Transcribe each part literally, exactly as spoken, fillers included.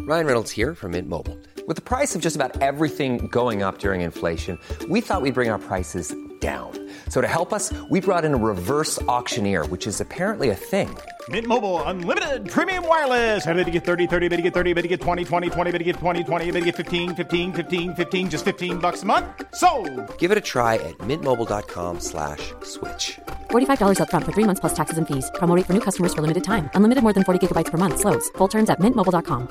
Ryan Reynolds here from Mint Mobile. With the price of just about everything going up during inflation, we thought we'd bring our prices down. So to help us, we brought in a reverse auctioneer, which is apparently a thing. Mint Mobile Unlimited Premium Wireless. How to get thirty, thirty, how to get thirty, how to get twenty, twenty, twenty, how to get twenty, twenty, how to get fifteen, fifteen, fifteen, fifteen, just fifteen bucks a month? Sold! Give it a try at mintmobile.com slash switch. forty-five dollars up front for three months plus taxes and fees. Promo rate for new customers for limited time. Unlimited more than forty gigabytes per month. Slows full terms at mint mobile dot com.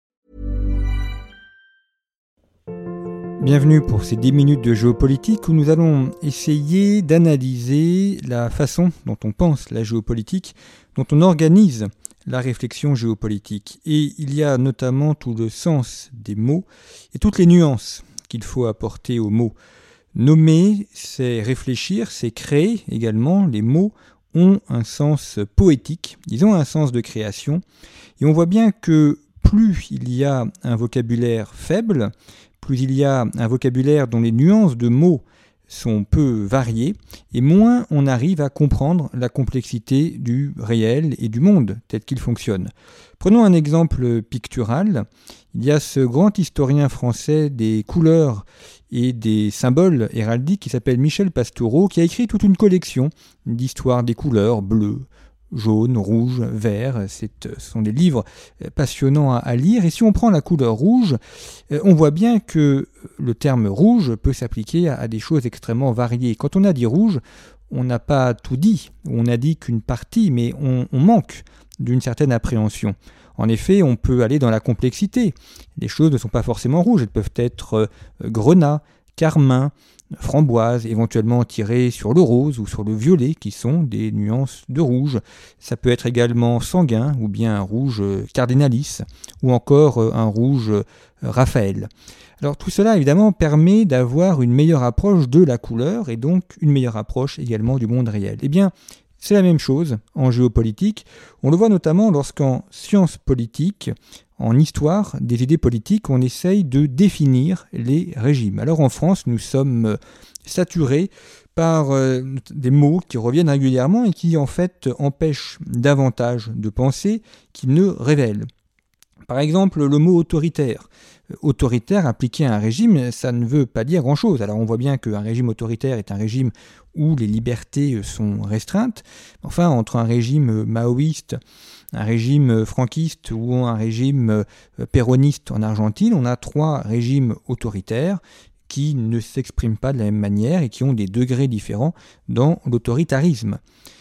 Bienvenue pour ces dix minutes de géopolitique où nous allons essayer d'analyser la façon dont on pense la géopolitique, dont on organise la réflexion géopolitique. Et il y a notamment tout le sens des mots et toutes les nuances qu'il faut apporter aux mots. Nommer, c'est réfléchir, c'est créer également. Les mots ont un sens poétique, ils ont un sens de création. Et on voit bien que plus il y a un vocabulaire faible, plus il y a un vocabulaire dont les nuances de mots sont peu variées, et moins on arrive à comprendre la complexité du réel et du monde tel qu'il fonctionne. Prenons un exemple pictural. Il y a ce grand historien français des couleurs et des symboles héraldiques qui s'appelle Michel Pastoureau, qui a écrit toute une collection d'histoires des couleurs bleues, jaune, rouge, vert. C'est, ce sont des livres passionnants à, à lire. Et si on prend la couleur rouge, euh, on voit bien que le terme rouge peut s'appliquer à, à des choses extrêmement variées. Quand on a dit rouge, on n'a pas tout dit. On a dit qu'une partie, mais on, on manque d'une certaine appréhension. En effet, on peut aller dans la complexité. Les choses ne sont pas forcément rouges. Elles peuvent être euh, grenat, carmin, framboise, éventuellement tirées sur le rose ou sur le violet, qui sont des nuances de rouge. Ça peut être également sanguin, ou bien un rouge cardinalis, ou encore un rouge Raphaël. Alors tout cela, évidemment, permet d'avoir une meilleure approche de la couleur, et donc une meilleure approche également du monde réel. Eh bien, c'est la même chose en géopolitique. On le voit notamment lorsqu'en sciences politiques, en histoire des idées politiques, on essaye de définir les régimes. Alors en France, nous sommes saturés par euh, des mots qui reviennent régulièrement et qui en fait empêchent davantage de penser qu'ils ne révèlent. Par exemple, le mot autoritaire. Autoritaire appliqué à un régime, ça ne veut pas dire grand-chose. Alors on voit bien qu'un régime autoritaire est un régime où les libertés sont restreintes. Enfin, entre un régime maoïste, un régime franquiste ou un régime péroniste en Argentine, on a trois régimes autoritaires qui ne s'expriment pas de la même manière et qui ont des degrés différents dans l'autoritarisme.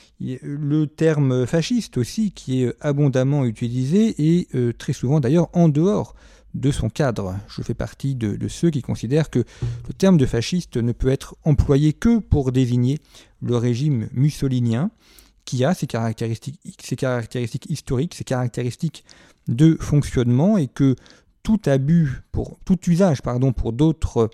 Le terme fasciste aussi, qui est abondamment utilisé et euh, très souvent d'ailleurs en dehors de son cadre. Je fais partie de, de ceux qui considèrent que le terme de fasciste ne peut être employé que pour désigner le régime mussolinien, qui a ses caractéristiques, ses caractéristiques historiques, ses caractéristiques de fonctionnement, et que tout abus, pour, tout usage pardon, pour d'autres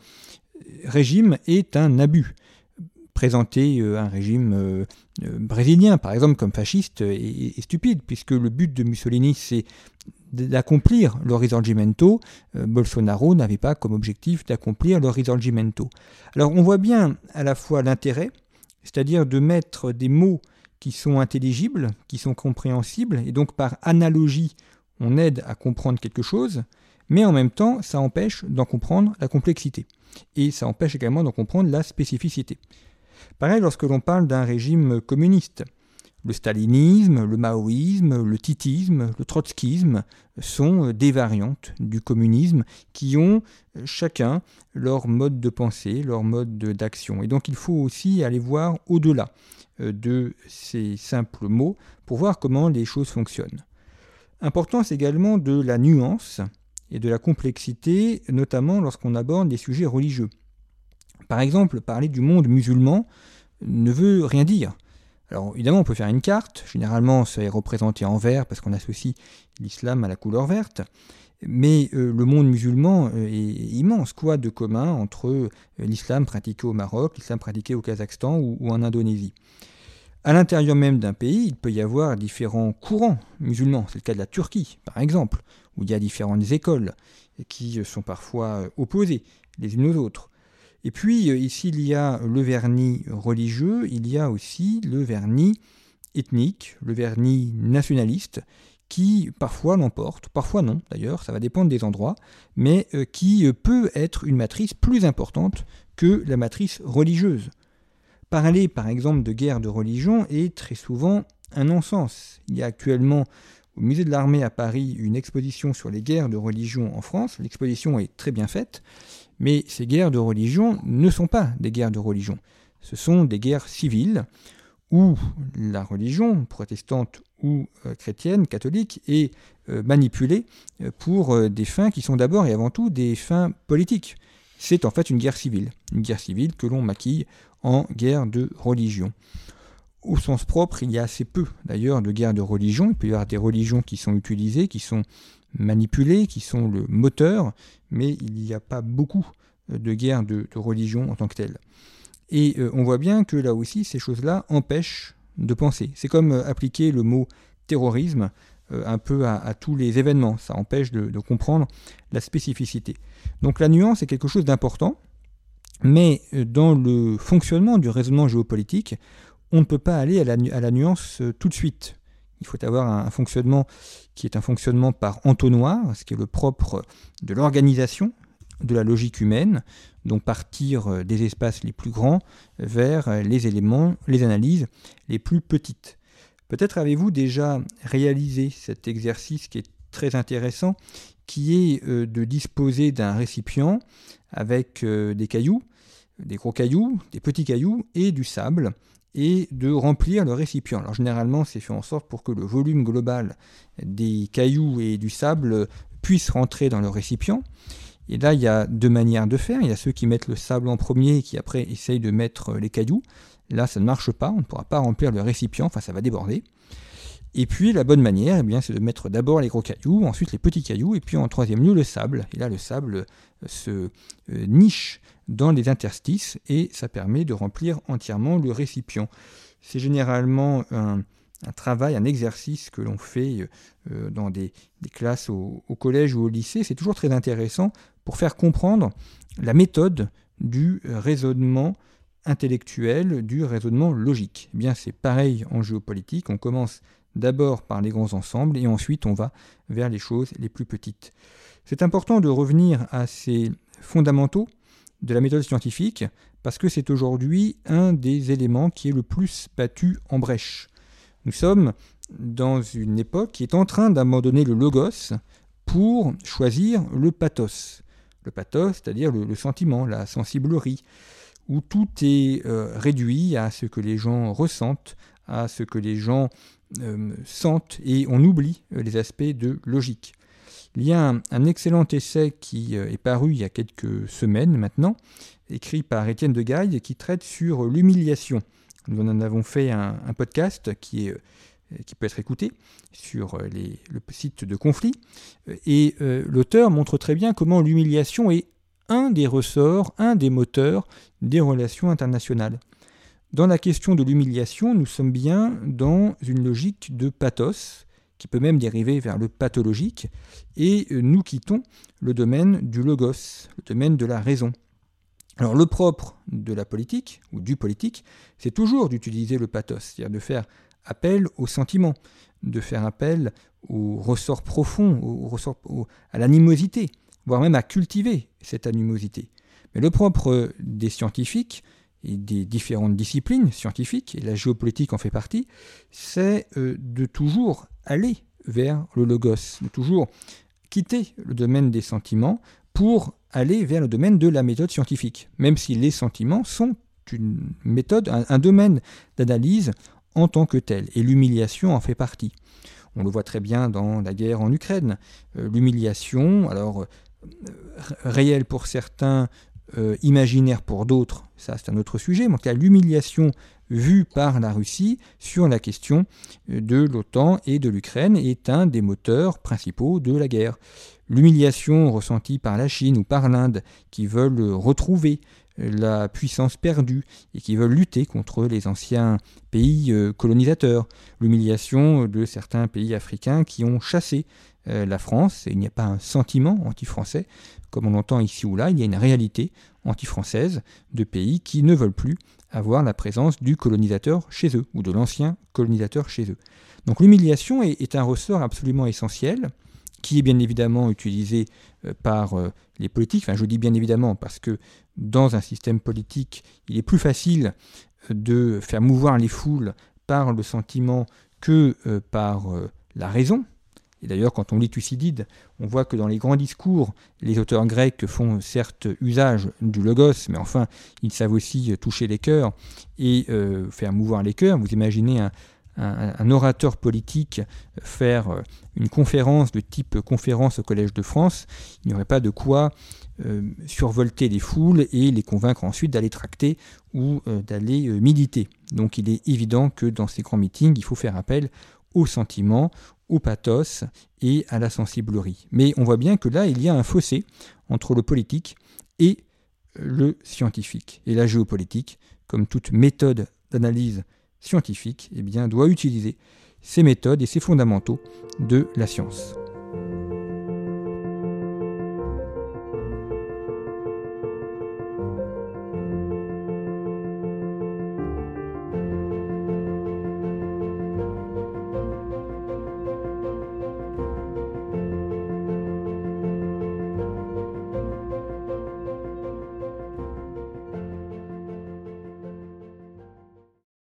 régimes est un abus. Présenter euh, un régime euh, euh, brésilien, par exemple, comme fasciste est, est stupide, puisque le but de Mussolini, c'est d'accomplir le risorgimento. Euh, Bolsonaro n'avait pas comme objectif d'accomplir le risorgimento. Alors on voit bien à la fois l'intérêt, c'est-à-dire de mettre des mots qui sont intelligibles, qui sont compréhensibles, et donc par analogie, on aide à comprendre quelque chose, mais en même temps, ça empêche d'en comprendre la complexité. Et ça empêche également d'en comprendre la spécificité. Pareil lorsque l'on parle d'un régime communiste. Le stalinisme, le maoïsme, le titisme, le trotskisme sont des variantes du communisme qui ont chacun leur mode de pensée, leur mode d'action. Et donc il faut aussi aller voir au-delà de ces simples mots pour voir comment les choses fonctionnent. Importance également de la nuance et de la complexité, notamment lorsqu'on aborde des sujets religieux. Par exemple, parler du monde musulman ne veut rien dire. Alors évidemment, on peut faire une carte, généralement ça est représenté en vert parce qu'on associe l'islam à la couleur verte, mais euh, le monde musulman euh, est immense. Quoi de commun entre euh, l'islam pratiqué au Maroc, l'islam pratiqué au Kazakhstan ou, ou en Indonésie? À l'intérieur même d'un pays, il peut y avoir différents courants musulmans. C'est le cas de la Turquie, par exemple, où il y a différentes écoles qui sont parfois opposées les unes aux autres. Et puis, ici, il y a le vernis religieux, il y a aussi le vernis ethnique, le vernis nationaliste, qui parfois l'emporte, parfois non d'ailleurs, ça va dépendre des endroits, mais euh, qui euh, peut être une matrice plus importante que la matrice religieuse. Parler par exemple de guerre de religion est très souvent un non-sens. Il y a actuellement au musée de l'Armée à Paris une exposition sur les guerres de religion en France. L'exposition est très bien faite, mais ces guerres de religion ne sont pas des guerres de religion. Ce sont des guerres civiles où la religion protestante ou euh, chrétienne, catholique, est euh, manipulée pour euh, des fins qui sont d'abord et avant tout des fins politiques. C'est en fait une guerre civile, une guerre civile que l'on maquille en guerre de religion. Au sens propre, il y a assez peu d'ailleurs de guerres de religion. Il peut y avoir des religions qui sont utilisées, qui sont manipulées, qui sont le moteur, mais il n'y a pas beaucoup de guerres de, de religion en tant que telles. Et euh, on voit bien que là aussi, ces choses-là empêchent de penser. C'est comme euh, appliquer le mot terrorisme euh, un peu à, à tous les événements. Ça empêche de, de comprendre la spécificité. Donc la nuance est quelque chose d'important, mais euh, dans le fonctionnement du raisonnement géopolitique, on ne peut pas aller à la, à la nuance euh, tout de suite. Il faut avoir un, un fonctionnement qui est un fonctionnement par entonnoir, ce qui est le propre de l'organisation de la logique humaine, donc partir des espaces les plus grands vers les éléments, les analyses les plus petites. Peut-être avez-vous déjà réalisé cet exercice qui est très intéressant, qui est de disposer d'un récipient avec des cailloux, des gros cailloux, des petits cailloux et du sable, et de remplir le récipient. Alors généralement, c'est fait en sorte pour que le volume global des cailloux et du sable puisse rentrer dans le récipient. Et là, il y a deux manières de faire. Il y a ceux qui mettent le sable en premier et qui après essayent de mettre les cailloux. Là, ça ne marche pas, on ne pourra pas remplir le récipient, enfin ça va déborder. Et puis la bonne manière, eh bien, c'est de mettre d'abord les gros cailloux, ensuite les petits cailloux, et puis en troisième lieu le sable. Et là, le sable se euh, niche dans les interstices et ça permet de remplir entièrement le récipient. C'est généralement un, un travail, un exercice que l'on fait euh, dans des, des classes au, au collège ou au lycée. C'est toujours très intéressant pour faire comprendre la méthode du raisonnement intellectuel, du raisonnement logique. Eh bien, c'est pareil en géopolitique. On commence d'abord par les grands ensembles et ensuite on va vers les choses les plus petites. C'est important de revenir à ces fondamentaux de la méthode scientifique parce que c'est aujourd'hui un des éléments qui est le plus battu en brèche. Nous sommes dans une époque qui est en train d'abandonner le logos pour choisir le pathos. Le pathos, c'est-à-dire le, le sentiment, la sensiblerie, où tout est euh, réduit à ce que les gens ressentent, à ce que les gens euh, sentent, et on oublie euh, les aspects de logique. Il y a un, un excellent essai qui euh, est paru il y a quelques semaines maintenant, écrit par Étienne de Gaille, qui traite sur l'humiliation. Nous en avons fait un, un podcast qui, est, qui peut être écouté sur les, le site de Conflit, et euh, l'auteur montre très bien comment l'humiliation est un des ressorts, un des moteurs des relations internationales. Dans la question de l'humiliation, nous sommes bien dans une logique de pathos, qui peut même dériver vers le pathologique, et nous quittons le domaine du logos, le domaine de la raison. Alors le propre de la politique, ou du politique, c'est toujours d'utiliser le pathos, c'est-à-dire de faire appel au sentiment, de faire appel au ressort profond, au ressort, au, à l'animosité, voire même à cultiver cette animosité. Mais le propre des scientifiques et des différentes disciplines scientifiques, et la géopolitique en fait partie, c'est euh, de toujours aller vers le logos, de toujours quitter le domaine des sentiments pour aller vers le domaine de la méthode scientifique, même si les sentiments sont une méthode, un, un domaine d'analyse en tant que tel, et l'humiliation en fait partie. On le voit très bien dans la guerre en Ukraine. Euh, l'humiliation, alors euh, réelle pour certains, euh, imaginaire pour d'autres, ça c'est un autre sujet, mais en tout cas l'humiliation vue par la Russie sur la question de l'OTAN et de l'Ukraine est un des moteurs principaux de la guerre. L'humiliation ressentie par la Chine ou par l'Inde qui veulent retrouver la puissance perdue et qui veulent lutter contre les anciens pays colonisateurs. L'humiliation de certains pays africains qui ont chassé euh, la France. Il n'y a pas un sentiment anti-français, comme on l'entend ici ou là. Il y a une réalité anti-française de pays qui ne veulent plus avoir la présence du colonisateur chez eux, ou de l'ancien colonisateur chez eux. Donc l'humiliation est, est un ressort absolument essentiel, qui est bien évidemment utilisé euh, par euh, les politiques. Enfin, je dis bien évidemment parce que dans un système politique, il est plus facile de faire mouvoir les foules par le sentiment que euh, par euh, la raison. Et d'ailleurs, quand on lit Thucydide, on voit que dans les grands discours, les auteurs grecs font certes usage du logos, mais enfin, ils savent aussi toucher les cœurs et euh, faire mouvoir les cœurs. Vous imaginez un, un, un orateur politique faire une conférence de type conférence au Collège de France, il n'y aurait pas de quoi euh, survolter les foules et les convaincre ensuite d'aller tracter ou euh, d'aller euh, militer. Donc il est évident que dans ces grands meetings, il faut faire appel au sentiment, au pathos et à la sensiblerie. Mais on voit bien que là, il y a un fossé entre le politique et le scientifique. Et la géopolitique, comme toute méthode d'analyse scientifique, eh bien, doit utiliser ces méthodes et ces fondamentaux de la science.